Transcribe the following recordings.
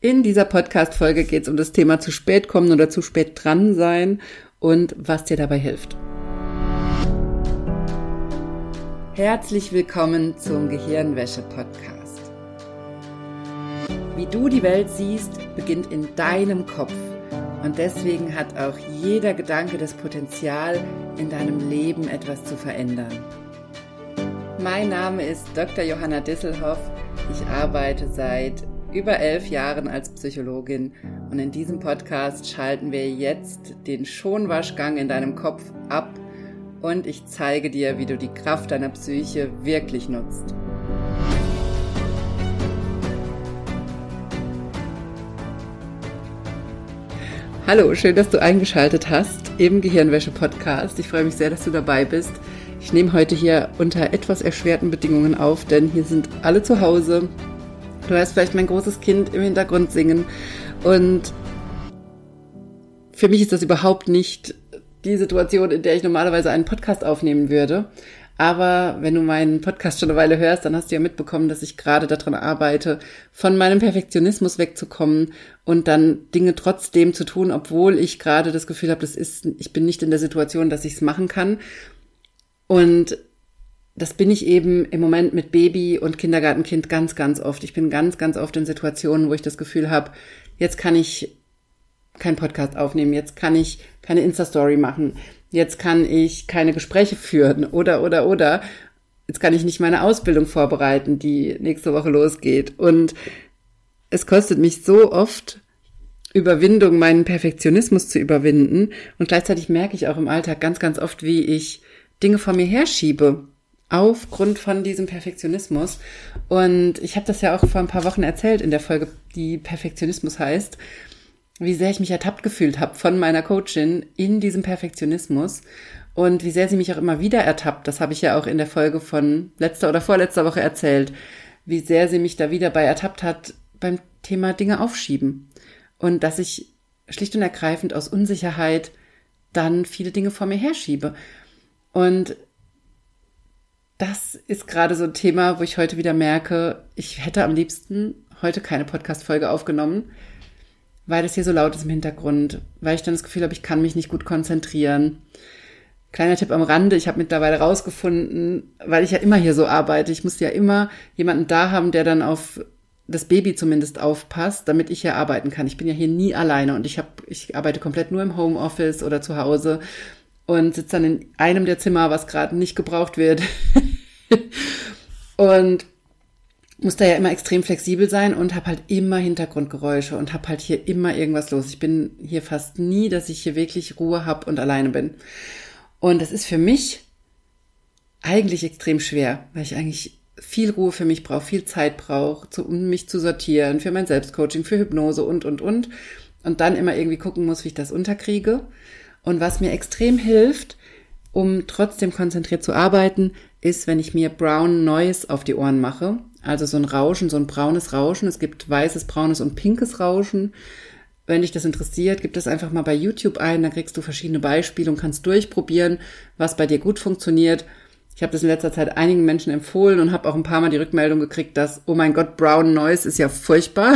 In dieser Podcast-Folge geht es um das Thema zu spät kommen oder zu spät dran sein und was dir dabei hilft. Herzlich willkommen zum Gehirnwäsche-Podcast. Wie du die Welt siehst, beginnt in deinem Kopf. Und deswegen hat auch jeder Gedanke das Potenzial, in deinem Leben etwas zu verändern. Mein Name ist Dr. Johanna Disselhoff. Ich arbeite seit über 11 Jahren als Psychologin und in diesem Podcast schalten wir jetzt den Schonwaschgang in deinem Kopf ab und ich zeige dir, wie du die Kraft deiner Psyche wirklich nutzt. Hallo, schön, dass du eingeschaltet hast im Gehirnwäsche-Podcast. Ich freue mich sehr, dass du dabei bist. Ich nehme heute hier unter etwas erschwerten Bedingungen auf, denn hier sind alle zu Hause. Du hörst vielleicht mein großes Kind im Hintergrund singen und für mich ist das überhaupt nicht die Situation, in der ich normalerweise einen Podcast aufnehmen würde. Aber wenn du meinen Podcast schon eine Weile hörst, dann hast du ja mitbekommen, dass ich gerade daran arbeite, von meinem Perfektionismus wegzukommen und dann Dinge trotzdem zu tun, obwohl ich gerade das Gefühl habe, ich bin nicht in der Situation, dass ich es machen kann. Und das bin ich eben im Moment mit Baby und Kindergartenkind ganz, ganz oft. Ich bin ganz, ganz oft in Situationen, wo ich das Gefühl habe, jetzt kann ich keinen Podcast aufnehmen, jetzt kann ich keine Insta-Story machen, jetzt kann ich keine Gespräche führen oder. Jetzt kann ich nicht meine Ausbildung vorbereiten, die nächste Woche losgeht. Und es kostet mich so oft Überwindung, meinen Perfektionismus zu überwinden. Und gleichzeitig merke ich auch im Alltag ganz, ganz oft, wie ich Dinge vor mir herschiebe. Aufgrund von diesem Perfektionismus. Und ich habe das ja auch vor ein paar Wochen erzählt in der Folge, die Perfektionismus heißt, wie sehr ich mich ertappt gefühlt habe von meiner Coachin in diesem Perfektionismus und wie sehr sie mich auch immer wieder ertappt. Das habe ich ja auch in der Folge von letzter oder vorletzter Woche erzählt, wie sehr sie mich da wieder bei ertappt hat beim Thema Dinge aufschieben. Und dass ich schlicht und ergreifend aus Unsicherheit dann viele Dinge vor mir herschiebe. Und das ist gerade so ein Thema, wo ich heute wieder merke, ich hätte am liebsten heute keine Podcast-Folge aufgenommen, weil es hier so laut ist im Hintergrund, weil ich dann das Gefühl habe, ich kann mich nicht gut konzentrieren. Kleiner Tipp am Rande, ich habe mittlerweile rausgefunden, weil ich ja immer hier so arbeite, ich muss ja immer jemanden da haben, der dann auf das Baby zumindest aufpasst, damit ich hier arbeiten kann. Ich bin ja hier nie alleine und ich arbeite komplett nur im Homeoffice oder zu Hause und sitze dann in einem der Zimmer, was gerade nicht gebraucht wird. Und muss da ja immer extrem flexibel sein und habe halt immer Hintergrundgeräusche und habe halt hier immer irgendwas los. Ich bin hier fast nie, dass ich hier wirklich Ruhe habe und alleine bin. Und das ist für mich eigentlich extrem schwer, weil ich eigentlich viel Ruhe für mich brauche, viel Zeit brauche, um mich zu sortieren, für mein Selbstcoaching, für Hypnose und. Und dann immer irgendwie gucken muss, wie ich das unterkriege. Und was mir extrem hilft, um trotzdem konzentriert zu arbeiten, ist, wenn ich mir Brown Noise auf die Ohren mache. Also so ein Rauschen, so ein braunes Rauschen. Es gibt weißes, braunes und pinkes Rauschen. Wenn dich das interessiert, gib das einfach mal bei YouTube ein. Da kriegst du verschiedene Beispiele und kannst durchprobieren, was bei dir gut funktioniert. Ich habe das in letzter Zeit einigen Menschen empfohlen und habe auch ein paar Mal die Rückmeldung gekriegt, dass, oh mein Gott, Brown Noise ist ja furchtbar.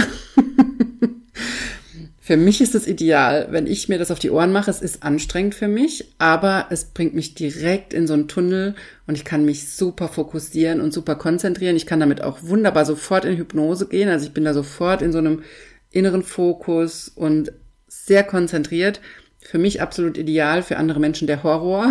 Für mich ist es ideal, wenn ich mir das auf die Ohren mache. Es ist anstrengend für mich, aber es bringt mich direkt in so einen Tunnel und ich kann mich super fokussieren und super konzentrieren. Ich kann damit auch wunderbar sofort in Hypnose gehen. Also ich bin da sofort in so einem inneren Fokus und sehr konzentriert. Für mich absolut ideal, für andere Menschen der Horror.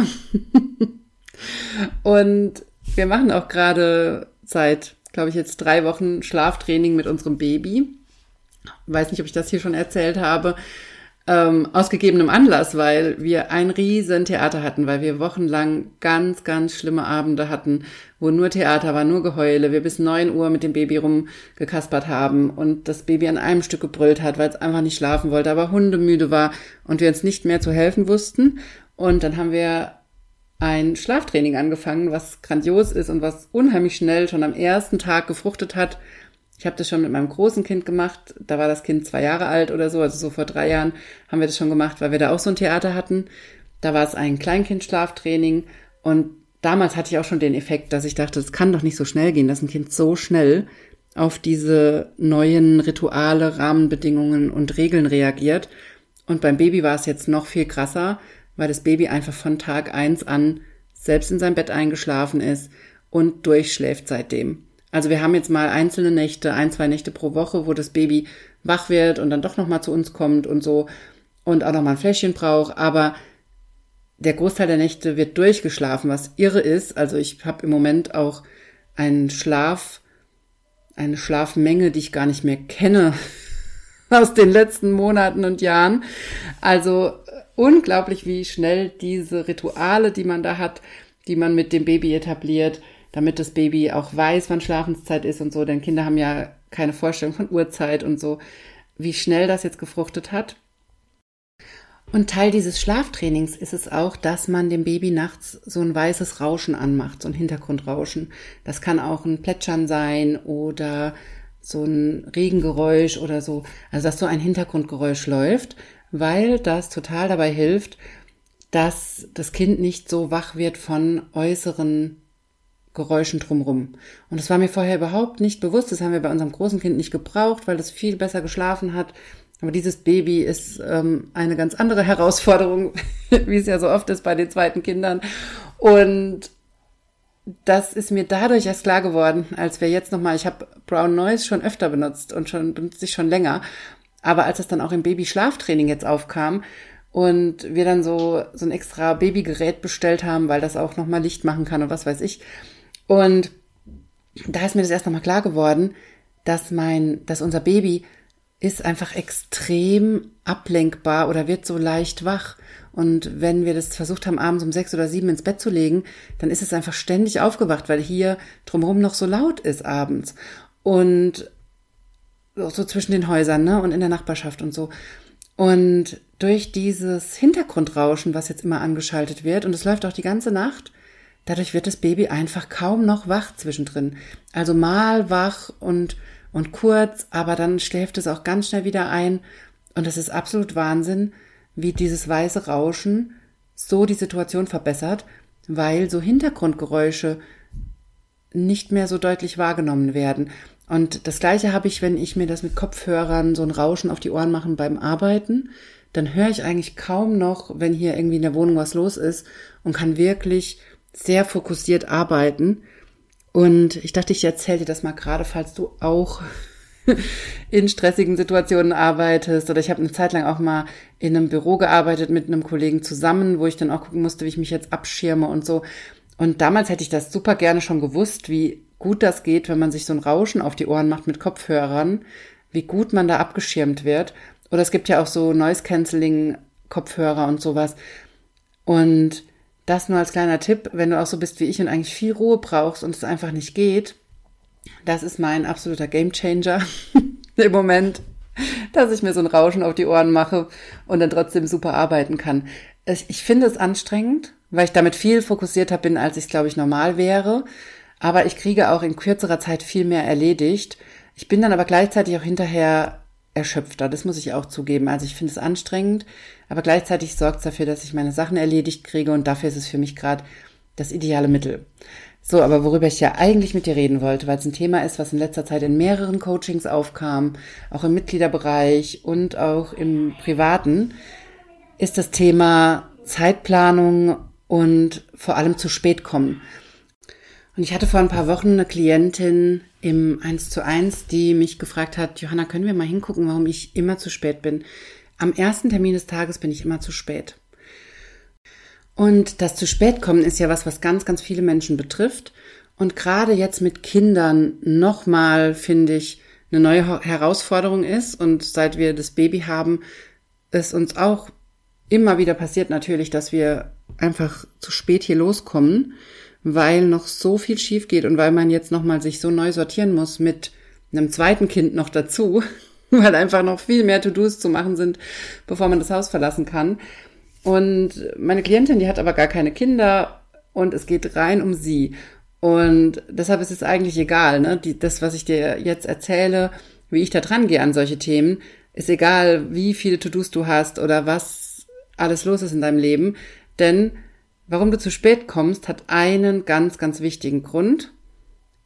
Und wir machen auch gerade seit, glaube ich, jetzt 3 Wochen Schlaftraining mit unserem Baby. Weiß nicht, ob ich das hier schon erzählt habe, aus gegebenem Anlass, weil wir ein riesen Theater hatten, weil wir wochenlang ganz, ganz schlimme Abende hatten, wo nur Theater war, nur Geheule, wir bis 9 Uhr mit dem Baby rumgekaspert haben und das Baby an einem Stück gebrüllt hat, weil es einfach nicht schlafen wollte, aber hundemüde war und wir uns nicht mehr zu helfen wussten. Und dann haben wir ein Schlaftraining angefangen, was grandios ist und was unheimlich schnell schon am ersten Tag gefruchtet hat. Ich habe das schon mit meinem großen Kind gemacht, da war das Kind 2 Jahre alt oder so, also so vor 3 Jahren haben wir das schon gemacht, weil wir da auch so ein Theater hatten. Da war es ein Kleinkind-Schlaftraining und damals hatte ich auch schon den Effekt, dass ich dachte, es kann doch nicht so schnell gehen, dass ein Kind so schnell auf diese neuen Rituale, Rahmenbedingungen und Regeln reagiert. Und beim Baby war es jetzt noch viel krasser, weil das Baby einfach von Tag 1 an selbst in sein Bett eingeschlafen ist und durchschläft seitdem. Also wir haben jetzt mal einzelne Nächte, 1-2 Nächte pro Woche, wo das Baby wach wird und dann doch nochmal zu uns kommt und so und auch nochmal ein Fläschchen braucht, aber der Großteil der Nächte wird durchgeschlafen, was irre ist. Also ich habe im Moment auch eine Schlafmenge, die ich gar nicht mehr kenne aus den letzten Monaten und Jahren. Also unglaublich, wie schnell diese Rituale, die man da hat, die man mit dem Baby etabliert, damit das Baby auch weiß, wann Schlafenszeit ist und so, denn Kinder haben ja keine Vorstellung von Uhrzeit und so, wie schnell das jetzt gefruchtet hat. Und Teil dieses Schlaftrainings ist es auch, dass man dem Baby nachts so ein weißes Rauschen anmacht, so ein Hintergrundrauschen. Das kann auch ein Plätschern sein oder so ein Regengeräusch oder so. Also dass so ein Hintergrundgeräusch läuft, weil das total dabei hilft, dass das Kind nicht so wach wird von äußeren Geräuschen drumherum. Und das war mir vorher überhaupt nicht bewusst. Das haben wir bei unserem großen Kind nicht gebraucht, weil das viel besser geschlafen hat. Aber dieses Baby ist eine ganz andere Herausforderung, wie es ja so oft ist bei den zweiten Kindern. Und das ist mir dadurch erst klar geworden, als wir jetzt nochmal, ich habe Brown Noise schon öfter benutzt und benutze ich schon länger. Aber als es dann auch im Baby-Schlaftraining jetzt aufkam und wir dann so ein extra Babygerät bestellt haben, weil das auch nochmal Licht machen kann und was weiß ich. Und da ist mir das erst nochmal klar geworden, dass unser Baby ist einfach extrem ablenkbar oder wird so leicht wach. Und wenn wir das versucht haben, abends um 6 oder 7 ins Bett zu legen, dann ist es einfach ständig aufgewacht, weil hier drumherum noch so laut ist abends. Und so zwischen den Häusern, ne, und in der Nachbarschaft und so. Und durch dieses Hintergrundrauschen, was jetzt immer angeschaltet wird, und es läuft auch die ganze Nacht, dadurch wird das Baby einfach kaum noch wach zwischendrin. Also mal wach und kurz, aber dann schläft es auch ganz schnell wieder ein. Und das ist absolut Wahnsinn, wie dieses weiße Rauschen so die Situation verbessert, weil so Hintergrundgeräusche nicht mehr so deutlich wahrgenommen werden. Und das Gleiche habe ich, wenn ich mir das mit Kopfhörern so ein Rauschen auf die Ohren mache beim Arbeiten, dann höre ich eigentlich kaum noch, wenn hier irgendwie in der Wohnung was los ist und kann wirklich sehr fokussiert arbeiten. Und ich dachte, ich erzähle dir das mal gerade, falls du auch in stressigen Situationen arbeitest. Oder ich habe eine Zeit lang auch mal in einem Büro gearbeitet mit einem Kollegen zusammen, wo ich dann auch gucken musste, wie ich mich jetzt abschirme und so. Und damals hätte ich das super gerne schon gewusst, wie gut das geht, wenn man sich so ein Rauschen auf die Ohren macht mit Kopfhörern, wie gut man da abgeschirmt wird. Oder es gibt ja auch so Noise-Canceling-Kopfhörer und sowas. Und das nur als kleiner Tipp, wenn du auch so bist wie ich und eigentlich viel Ruhe brauchst und es einfach nicht geht, das ist mein absoluter Gamechanger im Moment, dass ich mir so ein Rauschen auf die Ohren mache und dann trotzdem super arbeiten kann. Ich finde es anstrengend, weil ich damit viel fokussierter bin, als ich es, glaube ich, normal wäre. Aber ich kriege auch in kürzerer Zeit viel mehr erledigt. Ich bin dann aber gleichzeitig auch hinterher erschöpfter, das muss ich auch zugeben. Also ich finde es anstrengend, aber gleichzeitig sorgt es dafür, dass ich meine Sachen erledigt kriege und dafür ist es für mich gerade das ideale Mittel. So, aber worüber ich ja eigentlich mit dir reden wollte, weil es ein Thema ist, was in letzter Zeit in mehreren Coachings aufkam, auch im Mitgliederbereich und auch im Privaten, ist das Thema Zeitplanung und vor allem zu spät kommen. Und ich hatte vor ein paar Wochen eine Klientin im 1:1, die mich gefragt hat, Johanna, können wir mal hingucken, warum ich immer zu spät bin? Am ersten Termin des Tages bin ich immer zu spät. Und das zu spät kommen ist ja was ganz, ganz viele Menschen betrifft. Und gerade jetzt mit Kindern nochmal, finde ich, eine neue Herausforderung ist. Und seit wir das Baby haben, es uns auch immer wieder passiert natürlich, dass wir einfach zu spät hier loskommen, weil noch so viel schief geht und weil man jetzt nochmal sich so neu sortieren muss mit einem zweiten Kind noch dazu, weil einfach noch viel mehr To-Dos zu machen sind, bevor man das Haus verlassen kann. Und meine Klientin, die hat aber gar keine Kinder und es geht rein um sie. Und deshalb ist es eigentlich egal, ne? Das, was ich dir jetzt erzähle, wie ich da dran gehe an solche Themen, ist egal, wie viele To-Dos du hast oder was alles los ist in deinem Leben. Denn warum du zu spät kommst, hat einen ganz, ganz wichtigen Grund.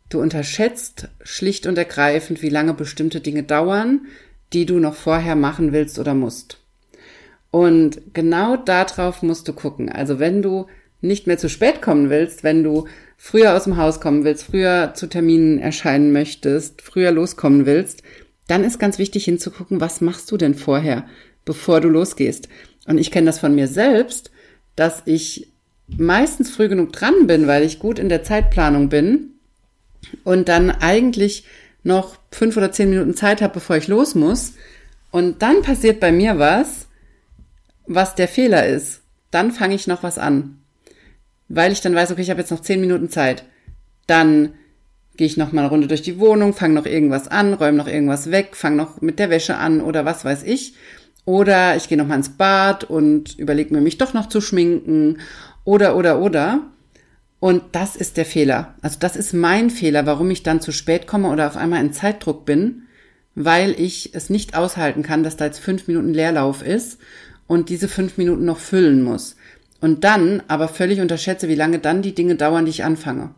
Du unterschätzt schlicht und ergreifend, wie lange bestimmte Dinge dauern, die du noch vorher machen willst oder musst. Und genau darauf musst du gucken. Also wenn du nicht mehr zu spät kommen willst, wenn du früher aus dem Haus kommen willst, früher zu Terminen erscheinen möchtest, früher loskommen willst, dann ist ganz wichtig hinzugucken, was machst du denn vorher, bevor du losgehst. Und ich kenne das von mir selbst, dass ich meistens früh genug dran bin, weil ich gut in der Zeitplanung bin und dann eigentlich noch 5 oder 10 Minuten Zeit habe, bevor ich los muss. Und dann passiert bei mir was der Fehler ist. Dann fange ich noch was an, weil ich dann weiß, okay, ich habe jetzt noch 10 Minuten Zeit. Dann gehe ich noch mal eine Runde durch die Wohnung, fange noch irgendwas an, räume noch irgendwas weg, fange noch mit der Wäsche an oder was weiß ich. Oder ich gehe noch mal ins Bad und überlege mir, mich doch noch zu schminken oder. Und das ist der Fehler. Also das ist mein Fehler, warum ich dann zu spät komme oder auf einmal in Zeitdruck bin, weil ich es nicht aushalten kann, dass da jetzt 5 Minuten Leerlauf ist und diese 5 Minuten noch füllen muss. Und dann aber völlig unterschätze, wie lange dann die Dinge dauern, die ich anfange.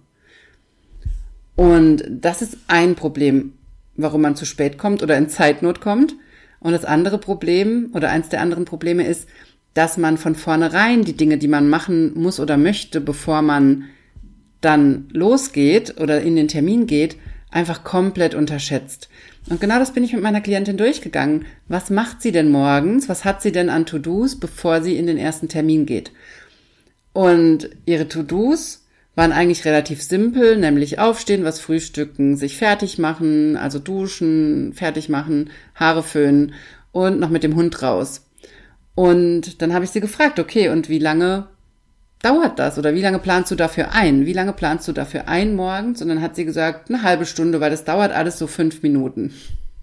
Und das ist ein Problem, warum man zu spät kommt oder in Zeitnot kommt. Und das andere Problem oder eins der anderen Probleme ist, dass man von vornherein die Dinge, die man machen muss oder möchte, bevor man dann losgeht oder in den Termin geht, einfach komplett unterschätzt. Und genau das bin ich mit meiner Klientin durchgegangen. Was macht sie denn morgens? Was hat sie denn an To-Dos, bevor sie in den ersten Termin geht? Und ihre To-Dos waren eigentlich relativ simpel, nämlich aufstehen, was frühstücken, sich fertig machen, also duschen, fertig machen, Haare föhnen und noch mit dem Hund raus. Und dann habe ich sie gefragt, okay, und wie lange dauert das? Oder wie lange planst du dafür ein? Wie lange planst du dafür ein morgens? Und dann hat sie gesagt, eine halbe Stunde, weil das dauert alles so 5 Minuten.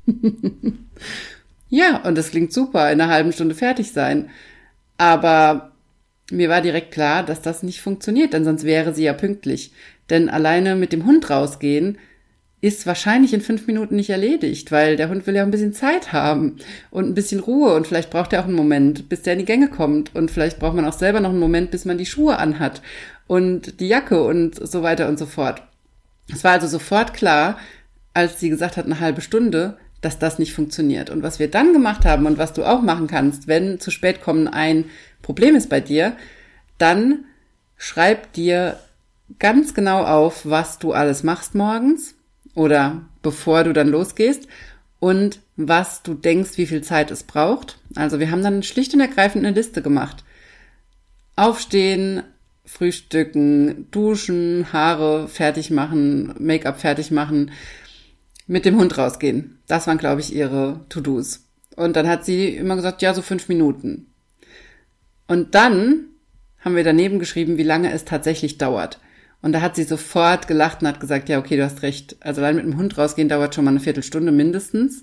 Ja, und das klingt super, in einer halben Stunde fertig sein. Aber mir war direkt klar, dass das nicht funktioniert, denn sonst wäre sie ja pünktlich. Denn alleine mit dem Hund rausgehen ist wahrscheinlich in 5 Minuten nicht erledigt, weil der Hund will ja ein bisschen Zeit haben und ein bisschen Ruhe und vielleicht braucht er auch einen Moment, bis der in die Gänge kommt und vielleicht braucht man auch selber noch einen Moment, bis man die Schuhe anhat und die Jacke und so weiter und so fort. Es war also sofort klar, als sie gesagt hat, eine halbe Stunde, dass das nicht funktioniert. Und was wir dann gemacht haben und was du auch machen kannst, wenn zu spät kommen ein Problem ist bei dir, dann schreib dir ganz genau auf, was du alles machst morgens oder bevor du dann losgehst und was du denkst, wie viel Zeit es braucht. Also wir haben dann schlicht und ergreifend eine Liste gemacht. Aufstehen, frühstücken, duschen, Haare fertig machen, Make-up fertig machen, mit dem Hund rausgehen. Das waren, glaube ich, ihre To-Dos. Und dann hat sie immer gesagt, ja, so 5 Minuten. Und dann haben wir daneben geschrieben, wie lange es tatsächlich dauert. Und da hat sie sofort gelacht und hat gesagt, ja, okay, du hast recht. Also allein mit dem Hund rausgehen dauert schon mal eine Viertelstunde mindestens.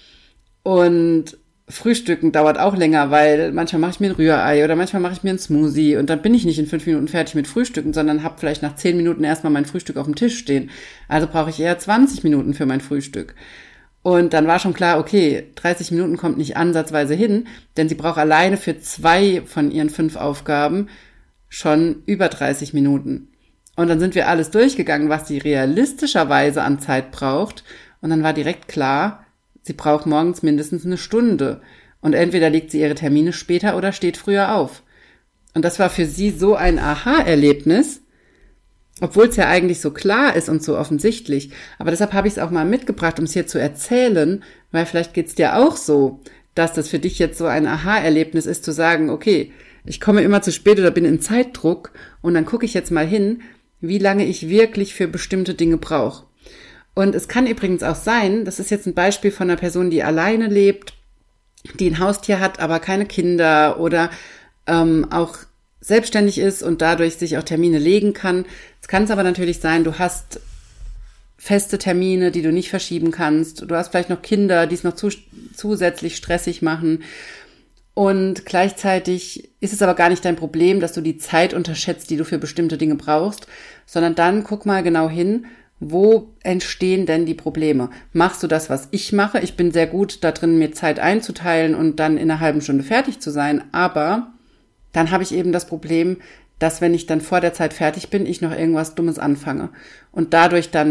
Und Frühstücken dauert auch länger, weil manchmal mache ich mir ein Rührei oder manchmal mache ich mir einen Smoothie und dann bin ich nicht in 5 Minuten fertig mit Frühstücken, sondern habe vielleicht nach 10 Minuten erstmal mein Frühstück auf dem Tisch stehen. Also brauche ich eher 20 Minuten für mein Frühstück. Und dann war schon klar, okay, 30 Minuten kommt nicht ansatzweise hin, denn sie braucht alleine für 2 von ihren 5 Aufgaben schon über 30 Minuten. Und dann sind wir alles durchgegangen, was sie realistischerweise an Zeit braucht. Und dann war direkt klar, sie braucht morgens mindestens eine Stunde. Und entweder legt sie ihre Termine später oder steht früher auf. Und das war für sie so ein Aha-Erlebnis, obwohl es ja eigentlich so klar ist und so offensichtlich. Aber deshalb habe ich es auch mal mitgebracht, um es hier zu erzählen, weil vielleicht geht es dir auch so, dass das für dich jetzt so ein Aha-Erlebnis ist, zu sagen, okay, ich komme immer zu spät oder bin in Zeitdruck und dann gucke ich jetzt mal hin, wie lange ich wirklich für bestimmte Dinge brauche. Und es kann übrigens auch sein, das ist jetzt ein Beispiel von einer Person, die alleine lebt, die ein Haustier hat, aber keine Kinder oder auch selbstständig ist und dadurch sich auch Termine legen kann. Es kann aber natürlich sein, du hast feste Termine, die du nicht verschieben kannst. Du hast vielleicht noch Kinder, die es noch zusätzlich stressig machen. Und gleichzeitig ist es aber gar nicht dein Problem, dass du die Zeit unterschätzt, die du für bestimmte Dinge brauchst, sondern dann guck mal genau hin, wo entstehen denn die Probleme? Machst du das, was ich mache? Ich bin sehr gut da drin, mir Zeit einzuteilen und dann in einer halben Stunde fertig zu sein, aber dann habe ich eben das Problem, dass wenn ich dann vor der Zeit fertig bin, ich noch irgendwas Dummes anfange und dadurch dann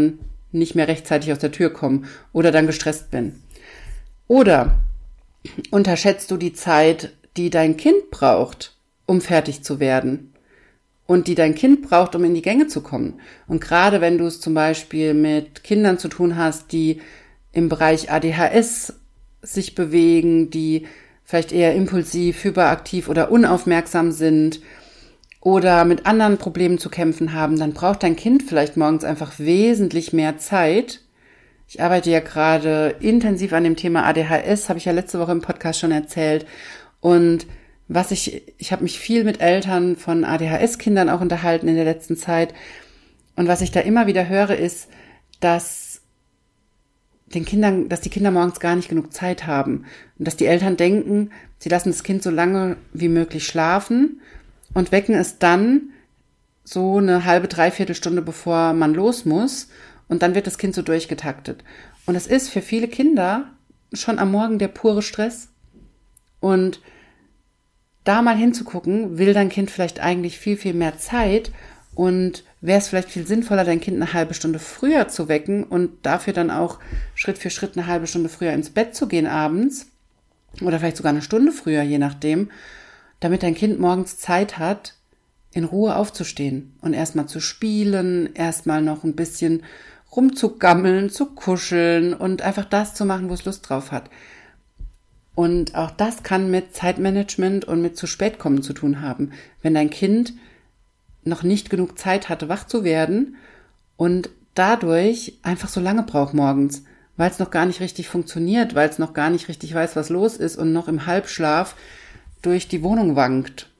nicht mehr rechtzeitig aus der Tür komme oder dann gestresst bin. Oder unterschätzt du die Zeit, die dein Kind braucht, um fertig zu werden und die dein Kind braucht, um in die Gänge zu kommen. Und gerade wenn du es zum Beispiel mit Kindern zu tun hast, die im Bereich ADHS sich bewegen, die vielleicht eher impulsiv, hyperaktiv oder unaufmerksam sind oder mit anderen Problemen zu kämpfen haben, dann braucht dein Kind vielleicht morgens einfach wesentlich mehr Zeit. Ich arbeite ja gerade intensiv an dem Thema ADHS, habe ich ja letzte Woche im Podcast schon erzählt. Und ich habe mich viel mit Eltern von ADHS-Kindern auch unterhalten in der letzten Zeit. Und was ich da immer wieder höre, ist, dass die Kinder morgens gar nicht genug Zeit haben. Und dass die Eltern denken, sie lassen das Kind so lange wie möglich schlafen und wecken es dann so eine halbe, dreiviertel Stunde, bevor man los muss. Und dann wird das Kind so durchgetaktet. Und es ist für viele Kinder schon am Morgen der pure Stress. Und da mal hinzugucken, will dein Kind vielleicht eigentlich viel, viel mehr Zeit und wäre es vielleicht viel sinnvoller, dein Kind eine halbe Stunde früher zu wecken und dafür dann auch Schritt für Schritt eine halbe Stunde früher ins Bett zu gehen abends oder vielleicht sogar eine Stunde früher, je nachdem, damit dein Kind morgens Zeit hat, in Ruhe aufzustehen und erstmal zu spielen, erstmal noch ein bisschen rumzugammeln, zu kuscheln und einfach das zu machen, wo es Lust drauf hat. Und auch das kann mit Zeitmanagement und mit zu spät kommen zu tun haben. Wenn dein Kind noch nicht genug Zeit hatte, wach zu werden und dadurch einfach so lange braucht morgens, weil es noch gar nicht richtig funktioniert, weil es noch gar nicht richtig weiß, was los ist und noch im Halbschlaf durch die Wohnung wankt.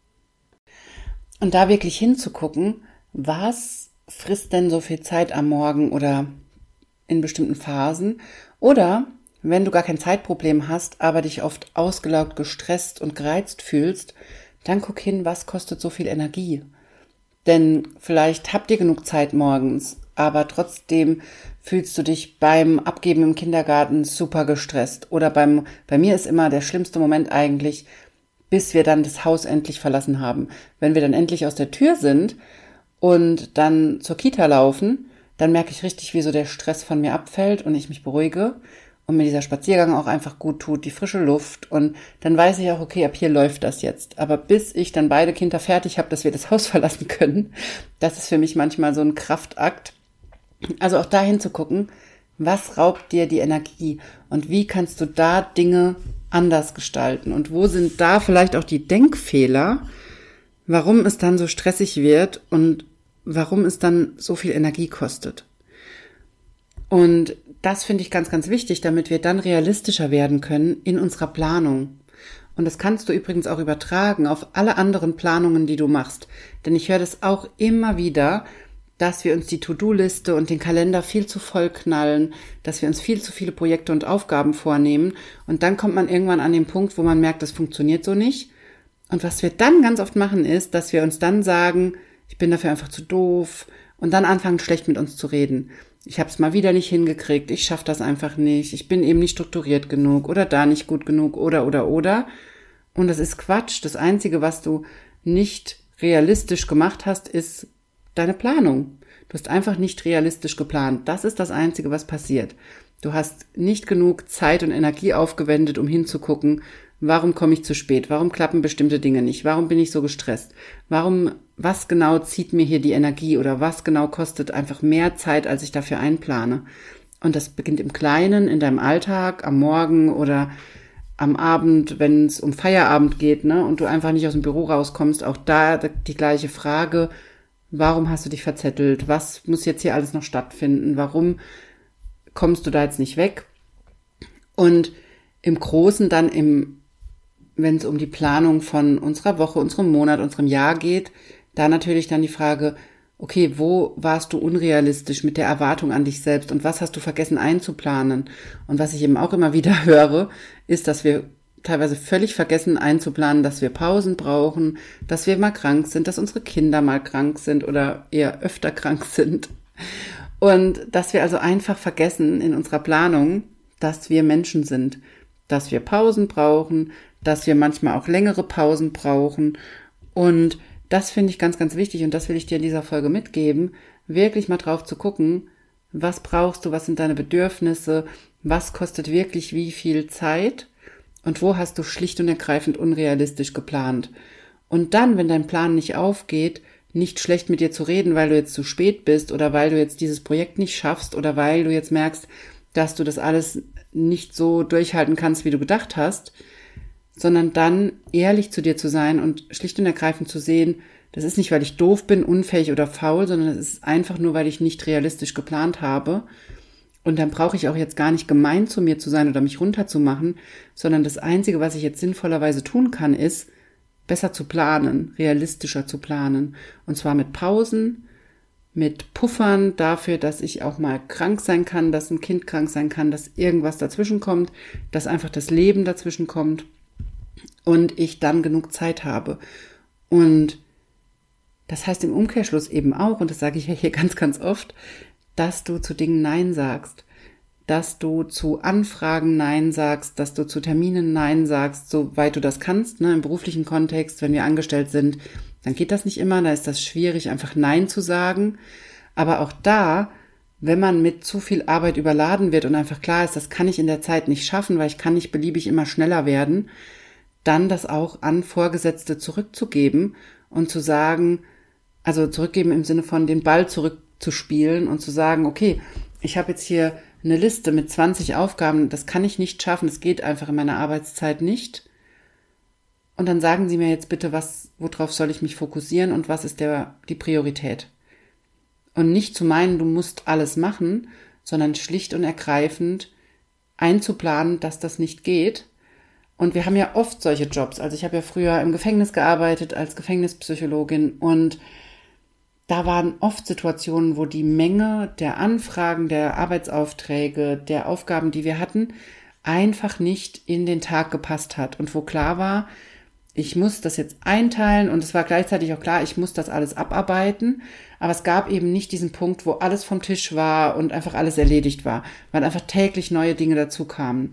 Und da wirklich hinzugucken, was frisst denn so viel Zeit am Morgen oder in bestimmten Phasen? Oder wenn du gar kein Zeitproblem hast, aber dich oft ausgelaugt, gestresst und gereizt fühlst, dann guck hin, was kostet so viel Energie. Denn vielleicht habt ihr genug Zeit morgens, aber trotzdem fühlst du dich beim Abgeben im Kindergarten super gestresst. Oder bei mir ist immer der schlimmste Moment eigentlich, bis wir dann das Haus endlich verlassen haben. Wenn wir dann endlich aus der Tür sind und dann zur Kita laufen, dann merke ich richtig, wie so der Stress von mir abfällt und ich mich beruhige. Und mir dieser Spaziergang auch einfach gut tut, die frische Luft. Und dann weiß ich auch, okay, ab hier läuft das jetzt. Aber bis ich dann beide Kinder fertig habe, dass wir das Haus verlassen können, das ist für mich manchmal so ein Kraftakt. Also auch dahin zu gucken, was raubt dir die Energie? Und wie kannst du da Dinge anders gestalten? Und wo sind da vielleicht auch die Denkfehler, warum es dann so stressig wird und warum es dann so viel Energie kostet? Und das finde ich ganz, ganz wichtig, damit wir dann realistischer werden können in unserer Planung. Und das kannst du übrigens auch übertragen auf alle anderen Planungen, die du machst. Denn ich höre das auch immer wieder, dass wir uns die To-Do-Liste und den Kalender viel zu voll knallen, dass wir uns viel zu viele Projekte und Aufgaben vornehmen. Und dann kommt man irgendwann an den Punkt, wo man merkt, das funktioniert so nicht. Und was wir dann ganz oft machen, ist, dass wir uns dann sagen, ich bin dafür einfach zu doof und dann anfangen, schlecht mit uns zu reden. Ich habe es mal wieder nicht hingekriegt, ich schaffe das einfach nicht, ich bin eben nicht strukturiert genug oder da nicht gut genug oder. Und das ist Quatsch. Das Einzige, was du nicht realistisch gemacht hast, ist deine Planung. Du hast einfach nicht realistisch geplant. Das ist das Einzige, was passiert. Du hast nicht genug Zeit und Energie aufgewendet, um hinzugucken, warum komme ich zu spät? Warum klappen bestimmte Dinge nicht? Warum bin ich so gestresst? Was genau zieht mir hier die Energie oder was genau kostet einfach mehr Zeit, als ich dafür einplane? Und das beginnt im Kleinen, in deinem Alltag, am Morgen oder am Abend, wenn es um Feierabend geht, ne, und du einfach nicht aus dem Büro rauskommst. Auch da die gleiche Frage: Warum hast du dich verzettelt? Was muss jetzt hier alles noch stattfinden? Warum kommst du da jetzt nicht weg? Und im Großen dann wenn es um die Planung von unserer Woche, unserem Monat, unserem Jahr geht, da natürlich dann die Frage, okay, wo warst du unrealistisch mit der Erwartung an dich selbst und was hast du vergessen einzuplanen? Und was ich eben auch immer wieder höre, ist, dass wir teilweise völlig vergessen einzuplanen, dass wir Pausen brauchen, dass wir mal krank sind, dass unsere Kinder mal krank sind oder eher öfter krank sind. Und dass wir also einfach vergessen in unserer Planung, dass wir Menschen sind, dass wir Pausen brauchen, dass wir manchmal auch längere Pausen brauchen. Und das finde ich ganz, ganz wichtig und das will ich dir in dieser Folge mitgeben, wirklich mal drauf zu gucken, was brauchst du, was sind deine Bedürfnisse, was kostet wirklich wie viel Zeit und wo hast du schlicht und ergreifend unrealistisch geplant. Und dann, wenn dein Plan nicht aufgeht, nicht schlecht mit dir zu reden, weil du jetzt zu spät bist oder weil du jetzt dieses Projekt nicht schaffst oder weil du jetzt merkst, dass du das alles nicht so durchhalten kannst, wie du gedacht hast, sondern dann ehrlich zu dir zu sein und schlicht und ergreifend zu sehen, das ist nicht, weil ich doof bin, unfähig oder faul, sondern es ist einfach nur, weil ich nicht realistisch geplant habe. Und dann brauche ich auch jetzt gar nicht gemein zu mir zu sein oder mich runterzumachen, sondern das Einzige, was ich jetzt sinnvollerweise tun kann, ist, besser zu planen, realistischer zu planen. Und zwar mit Pausen, mit Puffern dafür, dass ich auch mal krank sein kann, dass ein Kind krank sein kann, dass irgendwas dazwischen kommt, dass einfach das Leben dazwischen kommt und ich dann genug Zeit habe. Und das heißt im Umkehrschluss eben auch, und das sage ich ja hier ganz, ganz oft, dass du zu Dingen Nein sagst, dass du zu Anfragen Nein sagst, dass du zu Terminen Nein sagst, soweit du das kannst, ne, im beruflichen Kontext, wenn wir angestellt sind, dann geht das nicht immer, da ist das schwierig, einfach Nein zu sagen. Aber auch da, wenn man mit zu viel Arbeit überladen wird und einfach klar ist, das kann ich in der Zeit nicht schaffen, weil ich kann nicht beliebig immer schneller werden, dann das auch an Vorgesetzte zurückzugeben und zu sagen, also zurückgeben im Sinne von den Ball zurückzuspielen und zu sagen, okay, ich habe jetzt hier eine Liste mit 20 Aufgaben, das kann ich nicht schaffen, das geht einfach in meiner Arbeitszeit nicht. Und dann sagen Sie mir jetzt bitte, worauf soll ich mich fokussieren und was ist die Priorität? Und nicht zu meinen, du musst alles machen, sondern schlicht und ergreifend einzuplanen, dass das nicht geht. Und wir haben ja oft solche Jobs. Also ich habe ja früher im Gefängnis gearbeitet als Gefängnispsychologin und da waren oft Situationen, wo die Menge der Anfragen, der Arbeitsaufträge, der Aufgaben, die wir hatten, einfach nicht in den Tag gepasst hat. Und wo klar war, ich muss das jetzt einteilen und es war gleichzeitig auch klar, ich muss das alles abarbeiten. Aber es gab eben nicht diesen Punkt, wo alles vom Tisch war und einfach alles erledigt war, weil einfach täglich neue Dinge dazu kamen.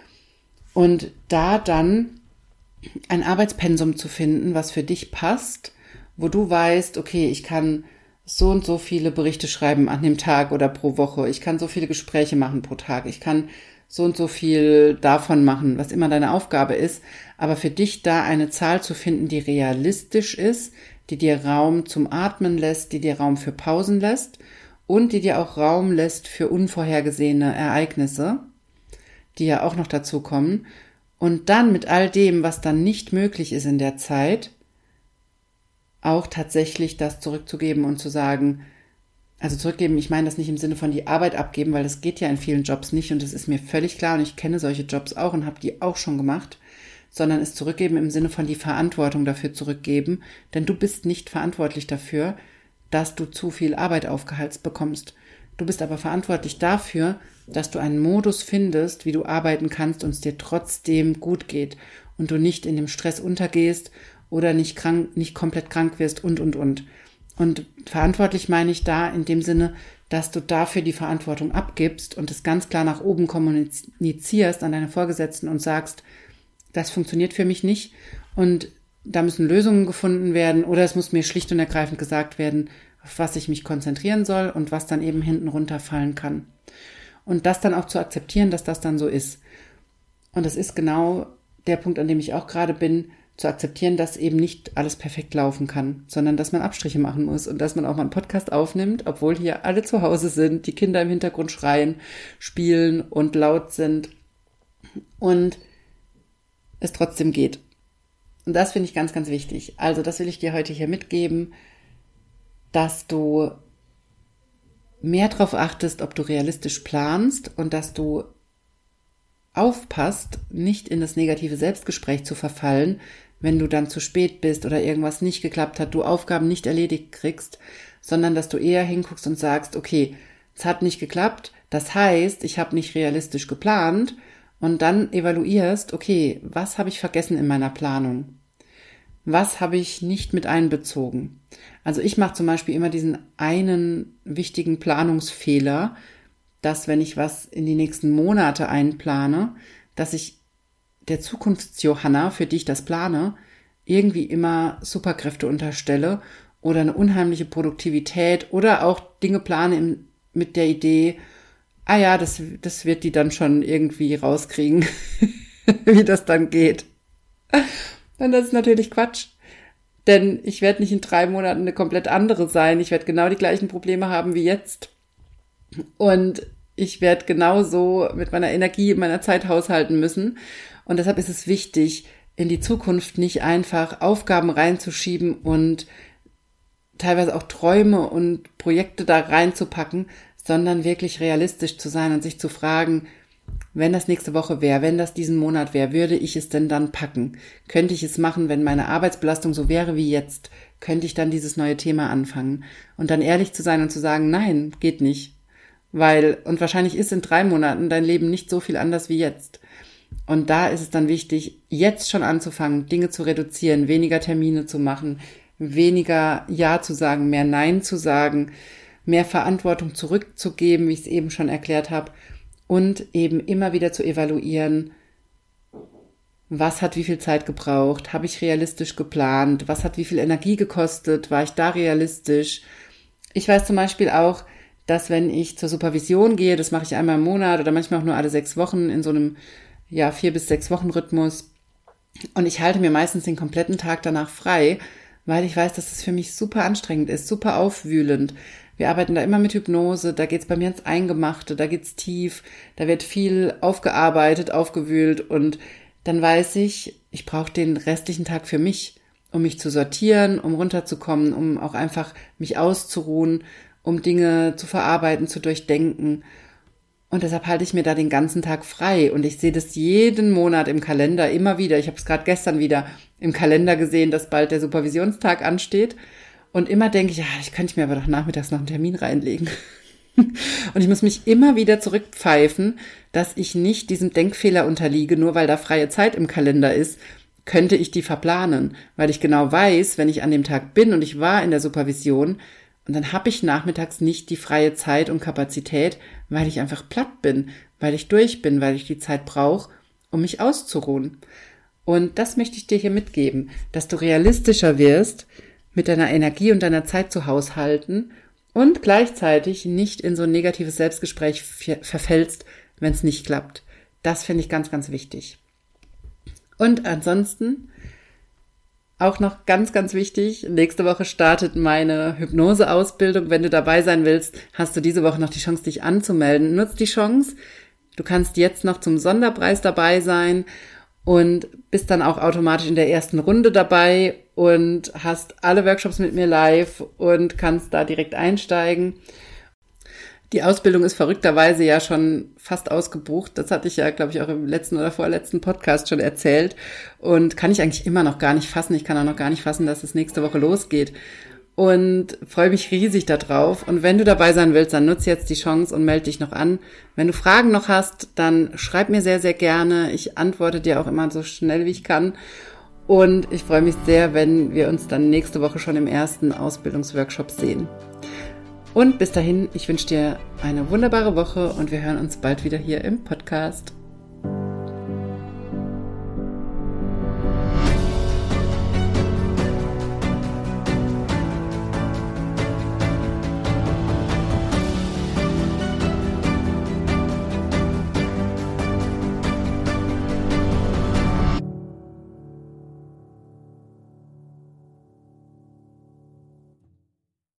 Und da dann ein Arbeitspensum zu finden, was für dich passt, wo du weißt, okay, ich kann so und so viele Berichte schreiben an dem Tag oder pro Woche, ich kann so viele Gespräche machen pro Tag, ich kann so und so viel davon machen, was immer deine Aufgabe ist, aber für dich da eine Zahl zu finden, die realistisch ist, die dir Raum zum Atmen lässt, die dir Raum für Pausen lässt und die dir auch Raum lässt für unvorhergesehene Ereignisse, die ja auch noch dazu kommen. Und dann mit all dem, was dann nicht möglich ist in der Zeit, auch tatsächlich das zurückzugeben und zu sagen, also zurückgeben, ich meine das nicht im Sinne von die Arbeit abgeben, weil das geht ja in vielen Jobs nicht und das ist mir völlig klar und ich kenne solche Jobs auch und habe die auch schon gemacht, sondern es zurückgeben im Sinne von die Verantwortung dafür zurückgeben, denn du bist nicht verantwortlich dafür, dass du zu viel Arbeit aufgehalst bekommst. Du bist aber verantwortlich dafür, dass du einen Modus findest, wie du arbeiten kannst und es dir trotzdem gut geht und du nicht in dem Stress untergehst oder nicht komplett krank wirst und. Und verantwortlich meine ich da in dem Sinne, dass du dafür die Verantwortung abgibst und es ganz klar nach oben kommunizierst an deine Vorgesetzten und sagst, das funktioniert für mich nicht und da müssen Lösungen gefunden werden oder es muss mir schlicht und ergreifend gesagt werden, auf was ich mich konzentrieren soll und was dann eben hinten runterfallen kann. Und das dann auch zu akzeptieren, dass das dann so ist. Und das ist genau der Punkt, an dem ich auch gerade bin, zu akzeptieren, dass eben nicht alles perfekt laufen kann, sondern dass man Abstriche machen muss und dass man auch mal einen Podcast aufnimmt, obwohl hier alle zu Hause sind, die Kinder im Hintergrund schreien, spielen und laut sind und es trotzdem geht. Und das finde ich ganz, ganz wichtig. Also das will ich dir heute hier mitgeben, dass du mehr darauf achtest, ob du realistisch planst und dass du aufpasst, nicht in das negative Selbstgespräch zu verfallen, wenn du dann zu spät bist oder irgendwas nicht geklappt hat, du Aufgaben nicht erledigt kriegst, sondern dass du eher hinguckst und sagst, okay, es hat nicht geklappt, das heißt, ich habe nicht realistisch geplant und dann evaluierst, okay, was habe ich vergessen in meiner Planung? Was habe ich nicht mit einbezogen? Also ich mache zum Beispiel immer diesen einen wichtigen Planungsfehler, dass wenn ich was in die nächsten Monate einplane, dass ich der Zukunfts-Johanna, für die ich das plane, irgendwie immer Superkräfte unterstelle oder eine unheimliche Produktivität oder auch Dinge plane mit der Idee, das wird die dann schon irgendwie rauskriegen, wie das dann geht. Und das ist natürlich Quatsch. Denn ich werde nicht in 3 Monaten eine komplett andere sein. Ich werde genau die gleichen Probleme haben wie jetzt. Und ich werde genauso mit meiner Energie, meiner Zeit haushalten müssen. Und deshalb ist es wichtig, in die Zukunft nicht einfach Aufgaben reinzuschieben und teilweise auch Träume und Projekte da reinzupacken, sondern wirklich realistisch zu sein und sich zu fragen, wenn das nächste Woche wäre, wenn das diesen Monat wäre, würde ich es denn dann packen? Könnte ich es machen, wenn meine Arbeitsbelastung so wäre wie jetzt? Könnte ich dann dieses neue Thema anfangen? Und dann ehrlich zu sein und zu sagen, nein, geht nicht. Und wahrscheinlich ist in 3 Monaten dein Leben nicht so viel anders wie jetzt. Und da ist es dann wichtig, jetzt schon anzufangen, Dinge zu reduzieren, weniger Termine zu machen, weniger Ja zu sagen, mehr Nein zu sagen, mehr Verantwortung zurückzugeben, wie ich es eben schon erklärt habe, und eben immer wieder zu evaluieren, was hat wie viel Zeit gebraucht, habe ich realistisch geplant, was hat wie viel Energie gekostet, war ich da realistisch. Ich weiß zum Beispiel auch, dass wenn ich zur Supervision gehe, das mache ich einmal im Monat oder manchmal auch nur alle 6 Wochen in so einem 4 bis 6 Wochen Rhythmus, und ich halte mir meistens den kompletten Tag danach frei, weil ich weiß, dass das für mich super anstrengend ist, super aufwühlend. Wir arbeiten da immer mit Hypnose, da geht's bei mir ins Eingemachte, da geht's tief, da wird viel aufgearbeitet, aufgewühlt, und dann weiß ich, ich brauche den restlichen Tag für mich, um mich zu sortieren, um runterzukommen, um auch einfach mich auszuruhen, um Dinge zu verarbeiten, zu durchdenken. Und deshalb halte ich mir da den ganzen Tag frei. Und ich sehe das jeden Monat im Kalender immer wieder. Ich habe es gerade gestern wieder im Kalender gesehen, dass bald der Supervisionstag ansteht. Und immer denke ich, ich könnte mir aber doch nachmittags noch einen Termin reinlegen. Und ich muss mich immer wieder zurückpfeifen, dass ich nicht diesem Denkfehler unterliege, nur weil da freie Zeit im Kalender ist, könnte ich die verplanen. Weil ich genau weiß, wenn ich an dem Tag bin und ich war in der Supervision, und dann habe ich nachmittags nicht die freie Zeit und Kapazität, weil ich einfach platt bin, weil ich durch bin, weil ich die Zeit brauche, um mich auszuruhen. Und das möchte ich dir hier mitgeben, dass du realistischer wirst, mit deiner Energie und deiner Zeit zu haushalten und gleichzeitig nicht in so ein negatives Selbstgespräch verfällst, wenn es nicht klappt. Das finde ich ganz, ganz wichtig. Und ansonsten auch noch ganz, ganz wichtig, nächste Woche startet meine Hypnose-Ausbildung. Wenn du dabei sein willst, hast du diese Woche noch die Chance, dich anzumelden. Nutz die Chance. Du kannst jetzt noch zum Sonderpreis dabei sein und bist dann auch automatisch in der ersten Runde dabei und hast alle Workshops mit mir live und kannst da direkt einsteigen. Die Ausbildung ist verrückterweise ja schon fast ausgebucht. Das hatte ich ja, glaube ich, auch im letzten oder vorletzten Podcast schon erzählt. Und kann ich eigentlich immer noch gar nicht fassen. Ich kann auch noch gar nicht fassen, dass es nächste Woche losgeht. Und freue mich riesig darauf. Und wenn du dabei sein willst, dann nutze jetzt die Chance und melde dich noch an. Wenn du Fragen noch hast, dann schreib mir sehr, sehr gerne. Ich antworte dir auch immer so schnell, wie ich kann. Und ich freue mich sehr, wenn wir uns dann nächste Woche schon im ersten Ausbildungsworkshop sehen. Und bis dahin, ich wünsche dir eine wunderbare Woche und wir hören uns bald wieder hier im Podcast.